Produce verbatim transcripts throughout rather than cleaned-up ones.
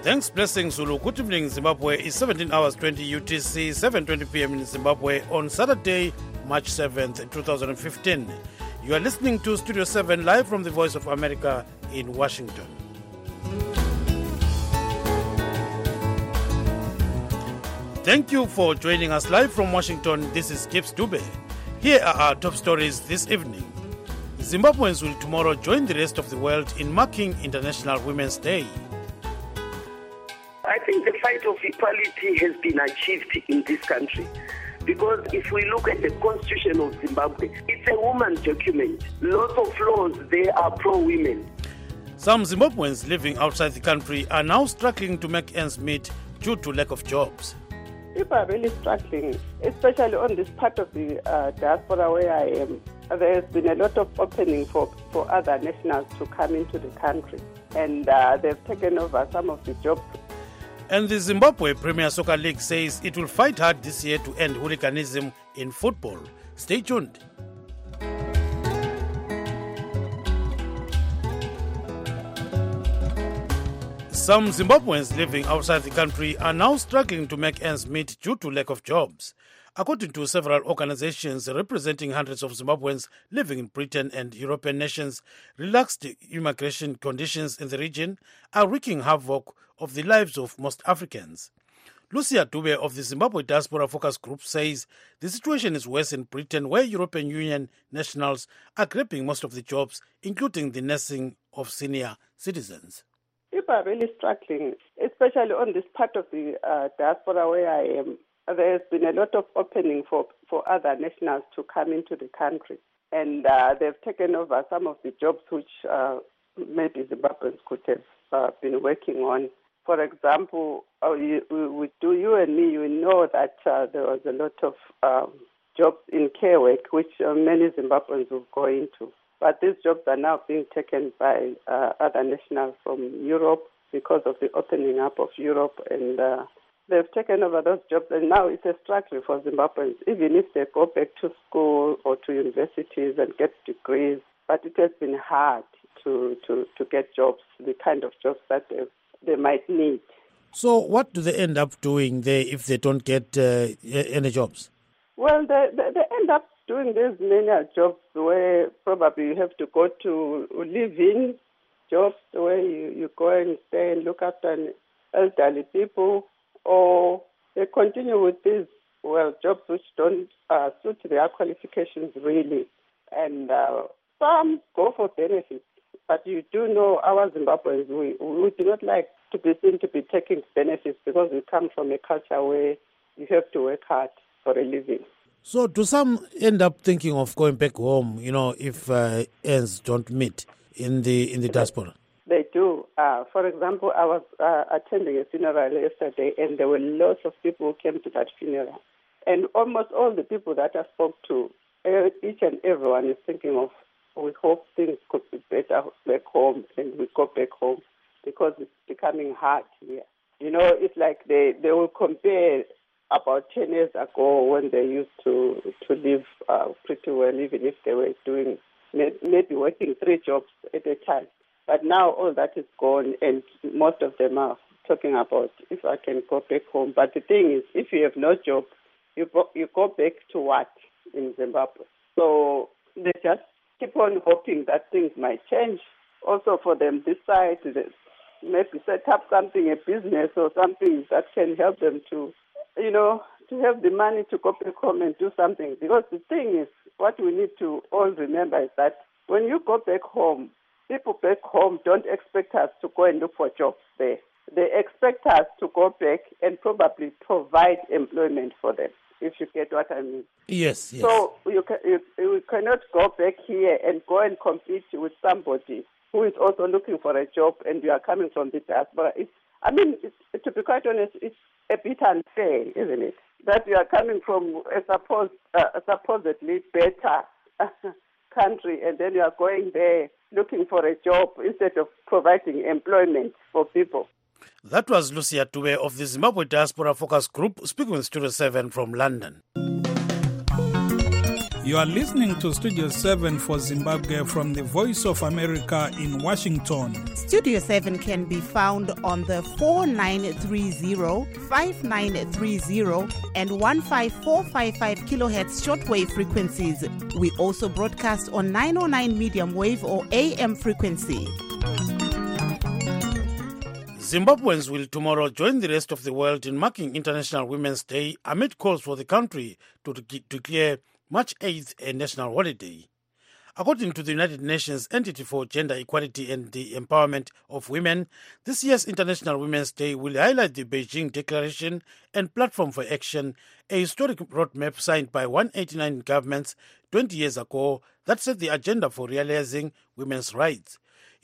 Thanks, Blessing Zulu. Good evening, Zimbabwe. It's seventeen hours twenty U T C, seven twenty p.m. in Zimbabwe on Saturday, March seventh, twenty fifteen. You are listening to Studio seven live from the Voice of America in Washington. Thank you for joining us live from Washington. This is Gibbs Dube. Here are our top stories this evening. Zimbabweans will tomorrow join the rest of the world in marking International Women's Day. I think the fight of equality has been achieved in this country because if we look at the Constitution of Zimbabwe, it's a woman's document. Lots of laws, they are pro-women. Some Zimbabweans living outside the country are now struggling to make ends meet due to lack of jobs. People are really struggling, especially on this part of the uh, diaspora where I am. There has been a lot of opening for, for other nationals to come into the country, and uh, they've taken over some of the jobs. And the Zimbabwe Premier Soccer League says it will fight hard this year to end hooliganism in football. Stay tuned. Some Zimbabweans living outside the country are now struggling to make ends meet due to lack of jobs. According to several organizations representing hundreds of Zimbabweans living in Britain and European nations, relaxed immigration conditions in the region are wreaking havoc of the lives of most Africans. Lucia Dube of the Zimbabwe Diaspora Focus Group says the situation is worse in Britain, where European Union nationals are grabbing most of the jobs, including the nursing of senior citizens. People are really struggling, especially on this part of the uh, diaspora where I am. There has been a lot of opening for, for other nationals to come into the country. And uh, they've taken over some of the jobs which uh, maybe Zimbabweans could have uh, been working on. For example, uh, you, we do, you and me, you know that uh, there was a lot of um, jobs in care work, which uh, many Zimbabweans will go into. But these jobs are now being taken by uh, other nationals from Europe because of the opening up of Europe, and uh, they've taken over those jobs, and now it's a struggle for Zimbabweans, even if they go back to school or to universities and get degrees. But it has been hard to, to, to get jobs, the kind of jobs that they, they might need. So what do they end up doing there if they don't get uh, any jobs? Well, they, they, they end up doing these many jobs where probably you have to go to live-in jobs where you, you go and stay and look after elderly people, or they continue with these, well, jobs which don't uh, suit their qualifications really. And uh, some go for benefits. But you do know our Zimbabweans, we, we do not like to be seen to be taking benefits because we come from a culture where you have to work hard for a living. So do some end up thinking of going back home, you know, if uh, ends don't meet in the in the diaspora? They do. Uh, for example, I was uh, attending a funeral yesterday, and there were lots of people who came to that funeral. And almost all the people that I spoke to, each and everyone is thinking of, we hope things could be better back home, and we go back home because it's becoming hard here. You know, it's like they, they will compare about ten years ago when they used to, to live uh, pretty well, even if they were doing, maybe working three jobs at a time. But now all that is gone, and most of them are talking about if I can go back home. But the thing is, if you have no job, you go, you go back to what in Zimbabwe? So they just keep on hoping that things might change. Also for them, this side, maybe set up something, a business or something that can help them to, you know, to have the money to go back home and do something. Because the thing is, what we need to all remember is that when you go back home, people back home don't expect us to go and look for jobs there. They expect us to go back and probably provide employment for them, if you get what I mean. Yes, yes. So you, can, you, you cannot go back here and go and compete with somebody who is also looking for a job, and you are coming from the diaspora. It's, I mean, it's, to be quite honest, it's a bit unfair, isn't it? That you are coming from a, supposed, uh, a supposedly better country, and then you are going there looking for a job instead of providing employment for people. That was Lucia Dube of the Zimbabwe Diaspora Focus Group speaking with Studio seven from London. You are listening to Studio seven for Zimbabwe from the Voice of America in Washington. Studio seven can be found on the four nine three zero, five nine three zero and one five four five five kilohertz shortwave frequencies. We also broadcast on nine oh nine medium wave or A M frequency. Zimbabweans will tomorrow join the rest of the world in marking International Women's Day amid calls for the country to declare March eighth a national holiday. According to the United Nations Entity for Gender Equality and the Empowerment of Women, this year's International Women's Day will highlight the Beijing Declaration and Platform for Action, a historic roadmap signed by one hundred eighty-nine governments twenty years ago that set the agenda for realizing women's rights.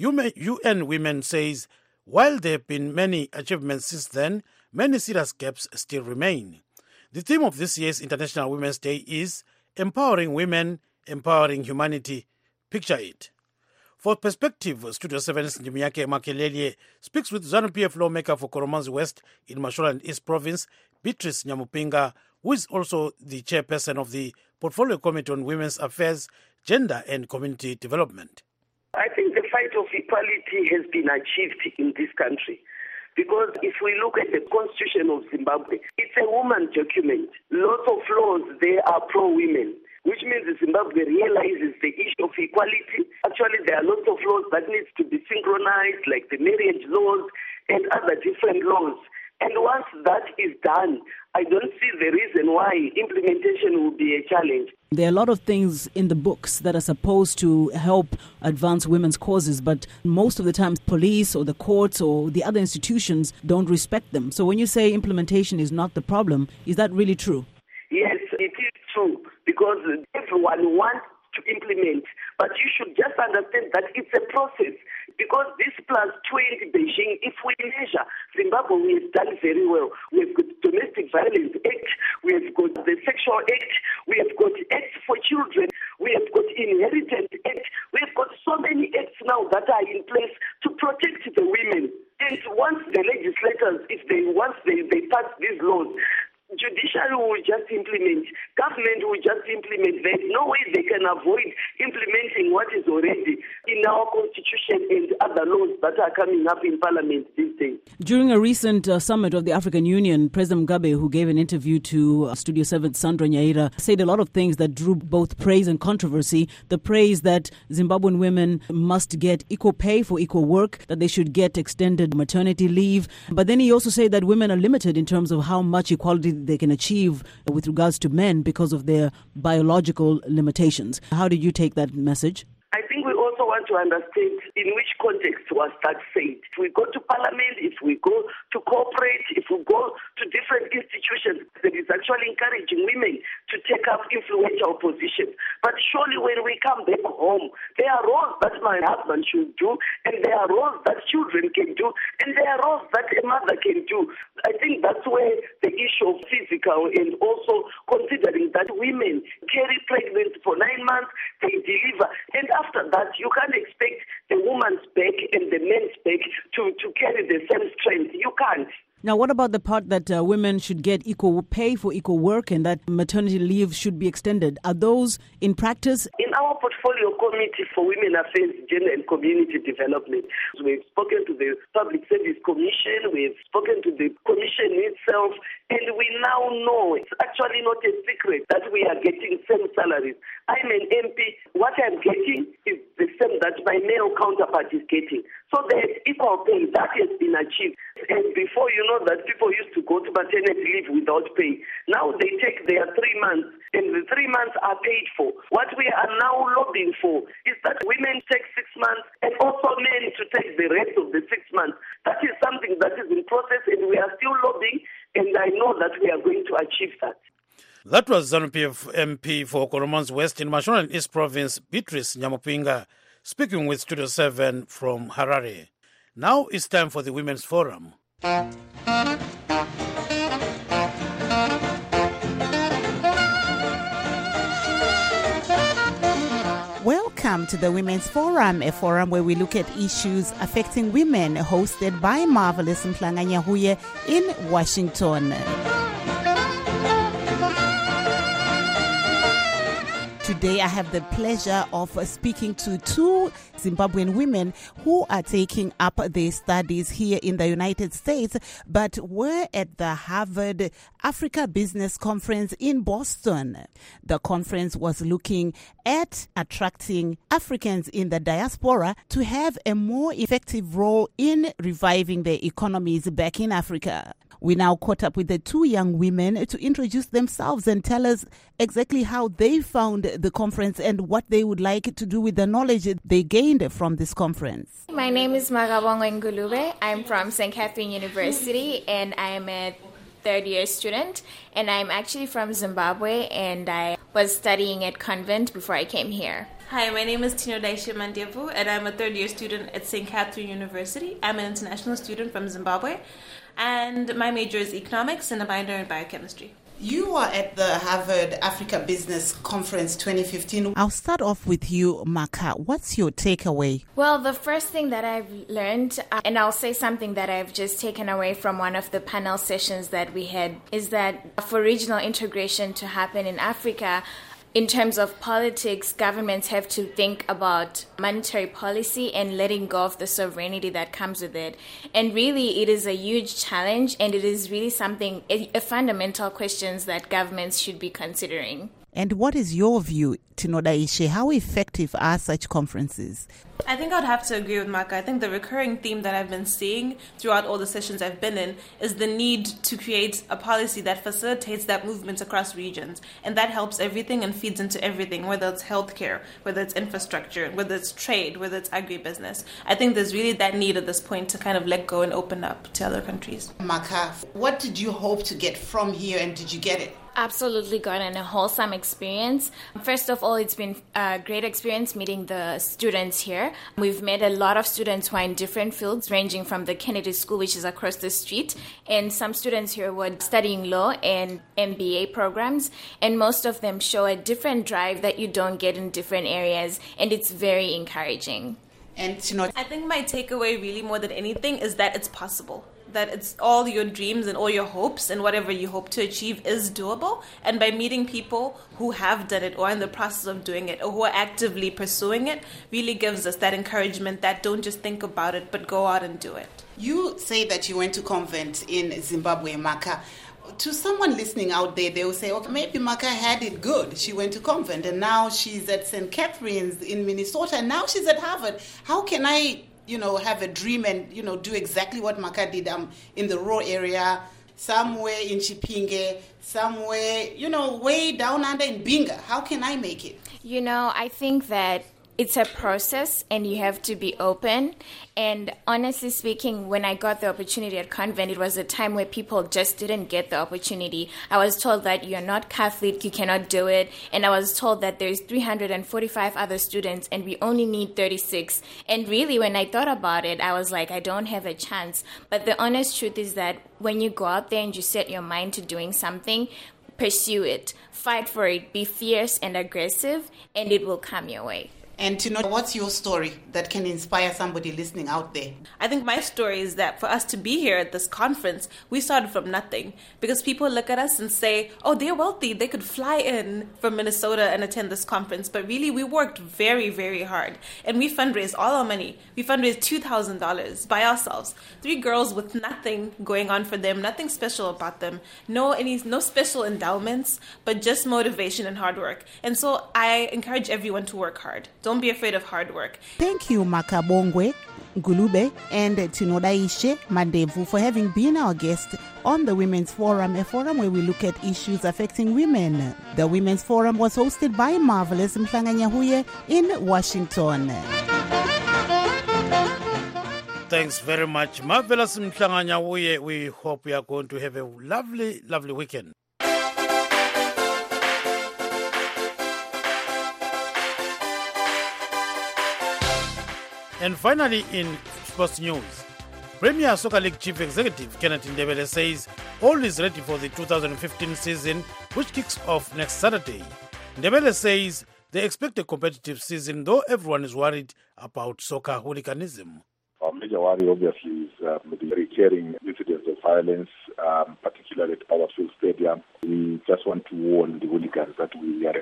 U N Women says, while there have been many achievements since then, many serious gaps still remain. The theme of this year's International Women's Day is Empowering Women, Empowering Humanity. Picture it. For perspective, Studio seven's Ndimiake Makelele speaks with ZANU P F lawmaker for Koromanzi West in Mashonaland East Province, Beatrice Nyamupinga, who is also the chairperson of the Portfolio Committee on Women's Affairs, Gender and Community Development. I think the fight of equality has been achieved in this country. Because if we look at the Constitution of Zimbabwe, it's a woman document. Lots of laws there are pro-women, which means Zimbabwe realizes the issue of equality. Actually, there are lots of laws that need to be synchronized, like the marriage laws and other different laws. And once that is done, I don't see the reason why implementation will be a challenge. There are a lot of things in the books that are supposed to help advance women's causes, but most of the time police or the courts or the other institutions don't respect them. So when you say implementation is not the problem, is that really true? Yes, it is true, because everyone wants to implement, but you should just understand that it's a process. Because this plus twenty Beijing, if we measure, Zimbabwe, we have done very well. We have got Domestic Violence Act, we have got the Sexual Act, we have got Acts for Children, we have got Inheritance Act, we have got so many acts now that are in place to protect the women. And once the legislators, if they once they, they pass these laws, judiciary will just implement, government will just implement. There's no way they can avoid implementing what is already in our constitution and other laws that are coming up in parliament these days. During a recent uh, summit of the African Union, President Mugabe, who gave an interview to uh, Studio seven's Sandra Nyaira, said a lot of things that drew both praise and controversy. The praise that Zimbabwean women must get equal pay for equal work, that they should get extended maternity leave. But then he also said that women are limited in terms of how much equality they can achieve with regards to men because of their biological limitations. How did you take that message? I think we also want to understand in which context was that said. If we go to parliament, if we go to corporate, if we go to different institutions, that is actually encouraging women to take up influential positions. But surely when we come back home, there are roles that my husband should do, and there are roles that children can do, and there are roles that a mother can do. I think that's where the issue of physical and also considering that women carry pregnancy for nine months, they deliver, and after that, you can't expect the woman's back and the man's back to, to carry the same strength. You can't. Now, what about the part that uh, women should get equal pay for equal work and that maternity leave should be extended? Are those in practice? In our Portfolio Committee for Women Affairs, Gender and Community Development, we've spoken to the Public Service Commission, we've spoken to the Commission itself, and we now know it's actually not a secret that we are getting same salaries. I'm an M P. What I'm getting is the same that my male counterpart is getting. So there's equal pay. That has been achieved. And before, you know that people used to go to maternity leave without pay. Now they take their three months, and the three months are paid for. What we are now lobbying for is that women take six months and also men to take the rest of the six months. That is something that is in process, and we are still lobbying, and I know that we are going to achieve that. That was ZANU P F M P for Koromanzi West in Mashonaland East Province, Beatrice Nyamupinga, speaking with Studio seven from Harare. Now it's time for the Women's Forum. Welcome to the Women's Forum, a forum where we look at issues affecting women, hosted by Marvelous Mhlanga-Nyahuye in Washington. Today I have the pleasure of speaking to two Zimbabwean women who are taking up their studies here in the United States, but were at the Harvard Africa Business Conference in Boston. The conference was looking at attracting Africans in the diaspora to have a more effective role in reviving their economies back in Africa. We now caught up with the two young women to introduce themselves and tell us exactly how they found the conference and what they would like to do with the knowledge they gained from this conference. My name is Magabongo Ngulube. I'm from Saint Catherine University and I am a third year student, and I'm actually from Zimbabwe, and I was studying at convent before I came here. Hi, my name is Tinodaishe Mandevu, and I'm a third year student at Saint Catherine University. I'm an international student from Zimbabwe, and my major is economics and a minor in biochemistry. You are at the Harvard Africa Business Conference twenty fifteen. I'll start off with you, Maka. What's your takeaway? Well, the first thing that I've learned, uh, and I'll say something that I've just taken away from one of the panel sessions that we had, is that for regional integration to happen in Africa, in terms of politics, governments have to think about monetary policy and letting go of the sovereignty that comes with it. And really, it is a huge challenge, and it is really something, a, a fundamental questions that governments should be considering. And what is your view, Tinodaishe? How effective are such conferences? I think I'd have to agree with Maka. I think the recurring theme that I've been seeing throughout all the sessions I've been in is the need to create a policy that facilitates that movement across regions. And that helps everything and feeds into everything, whether it's healthcare, whether it's infrastructure, whether it's trade, whether it's agribusiness. I think there's really that need at this point to kind of let go and open up to other countries. Maka, what did you hope to get from here, and did you get it? Absolutely gotten a wholesome experience. First of all, it's been a great experience meeting the students here. We've met a lot of students who are in different fields, ranging from the Kennedy School, which is across the street, and some students here were studying law and M B A programs, and most of them show a different drive that you don't get in different areas, and it's very encouraging. And you know, I think my takeaway really more than anything is that it's possible. That it's all your dreams and all your hopes and whatever you hope to achieve is doable. And by meeting people who have done it or are in the process of doing it or who are actively pursuing it really gives us that encouragement that don't just think about it, but go out and do it. You say that you went to convent in Zimbabwe, Maka. To someone listening out there, they will say, okay, maybe Maka had it good. She went to convent and now she's at Saint Catherine's in Minnesota and now she's at Harvard. How can I, you know, have a dream and, you know, do exactly what Maka did um, in the rural area, somewhere in Chipinge, somewhere, you know, way down under in Binga? How can I make it? You know, I think that it's a process and you have to be open. And honestly speaking, when I got the opportunity at convent, it was a time where people just didn't get the opportunity. I was told that you're not Catholic, you cannot do it. And I was told that there's three hundred forty-five other students and we only need thirty-six. And really, when I thought about it, I was like, I don't have a chance. But the honest truth is that when you go out there and you set your mind to doing something, pursue it, fight for it, be fierce and aggressive, and it will come your way. And to know, what's your story that can inspire somebody listening out there? I think my story is that for us to be here at this conference, we started from nothing. Because people look at us and say, oh, they're wealthy. They could fly in from Minnesota and attend this conference. But really, we worked very, very hard. And we fundraised all our money. We fundraised two thousand dollars by ourselves. Three girls with nothing going on for them, nothing special about them, no any no special endowments, but just motivation and hard work. And so I encourage everyone to work hard. Don't be afraid of hard work. Thank you, Makabongwe Ngulube and Tinodaishe Mandevu for having been our guest on the Women's Forum, a forum where we look at issues affecting women. The Women's Forum was hosted by Marvelous Mhlanganyahuye in Washington. Thanks very much, Marvelous Mhlanganyahuye. We hope you are going to have a lovely, lovely weekend. And finally, in sports news, Premier Soccer League Chief Executive Kenneth Ndebele says all is ready for the two thousand fifteen season, which kicks off next Saturday. Ndebele says they expect a competitive season, though everyone is worried about soccer hooliganism. Our major worry, obviously, is um, the recurring incidents of violence, um, particularly at Powerfield Stadium. We just want to warn the hooligans that we are ready.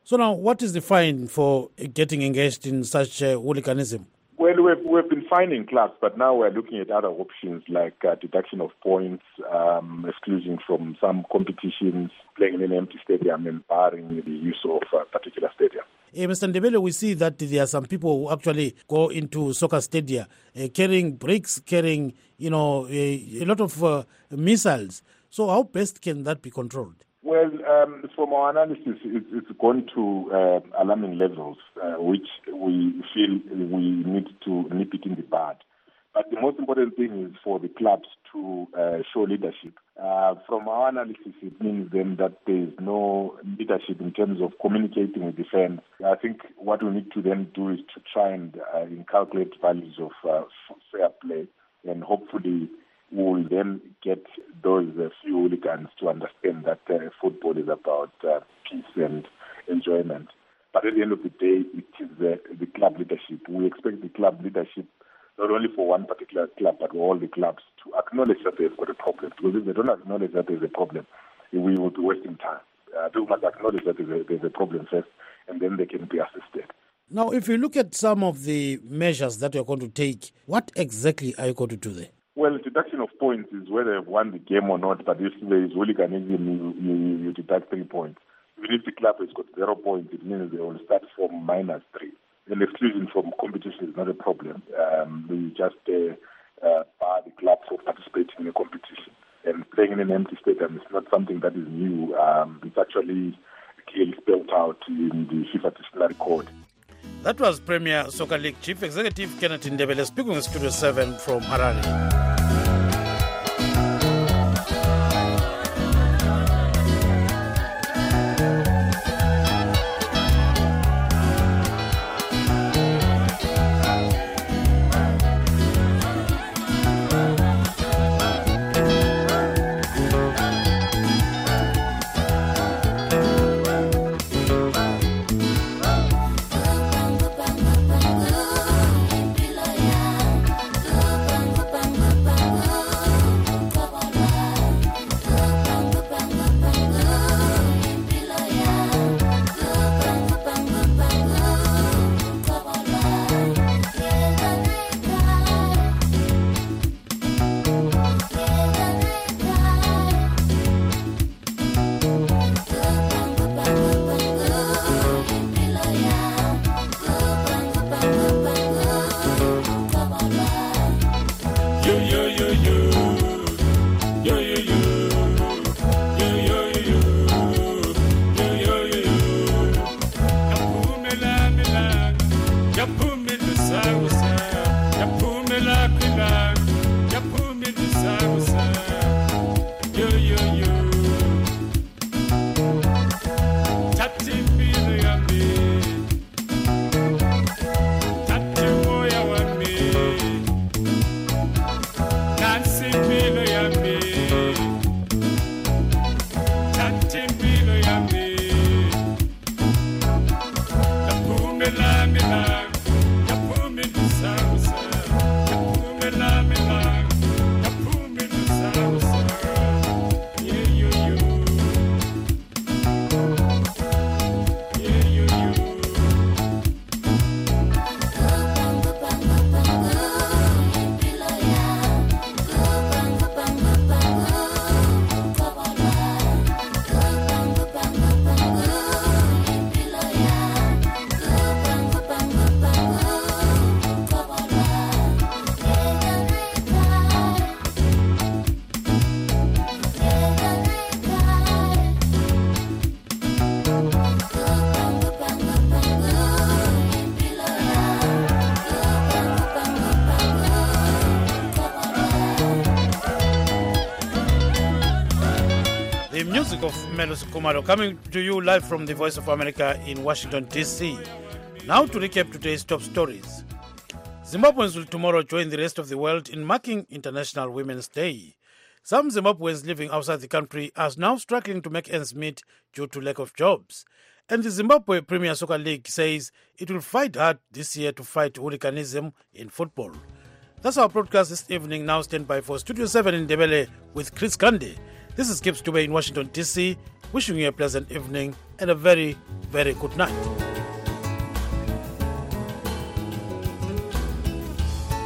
So now, what is the fine for getting engaged in such uh, hooliganism? Well, we've, we've been fining clubs, but now we're looking at other options like uh, deduction of points, um, exclusion from some competitions, playing in an empty stadium and barring the use of a particular stadium. Hey, Mister Ndebele, we see that there are some people who actually go into soccer stadia uh, carrying bricks, carrying, you know, a, a lot of uh, missiles. So how best can that be controlled? Well, um, from our analysis, it's, it's gone to uh, alarming levels, uh, which we feel we need to nip it in the bud. But the most important thing is for the clubs to uh, show leadership. Uh, from our analysis, it means then that there is no leadership in terms of communicating with the fans. I think what we need to then do is to try and uh, inculcate values of uh, fair play, and hopefully we will then get those uh, few hooligans to understand that uh, football is about uh, peace and enjoyment. But at the end of the day, it is uh, the club leadership. We expect the club leadership, not only for one particular club, but for all the clubs, to acknowledge that they've got a problem. Because if they don't acknowledge that there's a problem, we will be wasting time. Uh, they must acknowledge that there's a, there's a problem first, and then they can be assisted. Now, if you look at some of the measures that you're going to take, what exactly are you going to do there? Well, deduction of points is whether they've won the game or not, but if there is hooliganism, you, you, you deduct three points. Even if the club has got zero points, it means they will start from minus three. An exclusion from competition is not a problem. Um, we just uh, uh, bar the club for participating in a competition. And playing in an empty stadium is not something that is new. Um, it's actually clearly spelled out in the FIFA disciplinary code. That was Premier Soccer League Chief Executive Kenneth Ndebele speaking in Studio seven from Harare. The music of Melos Kumalo coming to you live from the Voice of America in Washington, D C. Now to recap today's top stories. Zimbabweans will tomorrow join the rest of the world in marking International Women's Day. Some Zimbabweans living outside the country are now struggling to make ends meet due to lack of jobs. And the Zimbabwe Premier Soccer League says it will fight hard this year to fight hooliganism in football. That's our broadcast this evening. Now stand by for Studio seven in Ndebele with Chris Kande. This is Gibbs Dube in Washington, D C, wishing you a pleasant evening. and a very, very good night.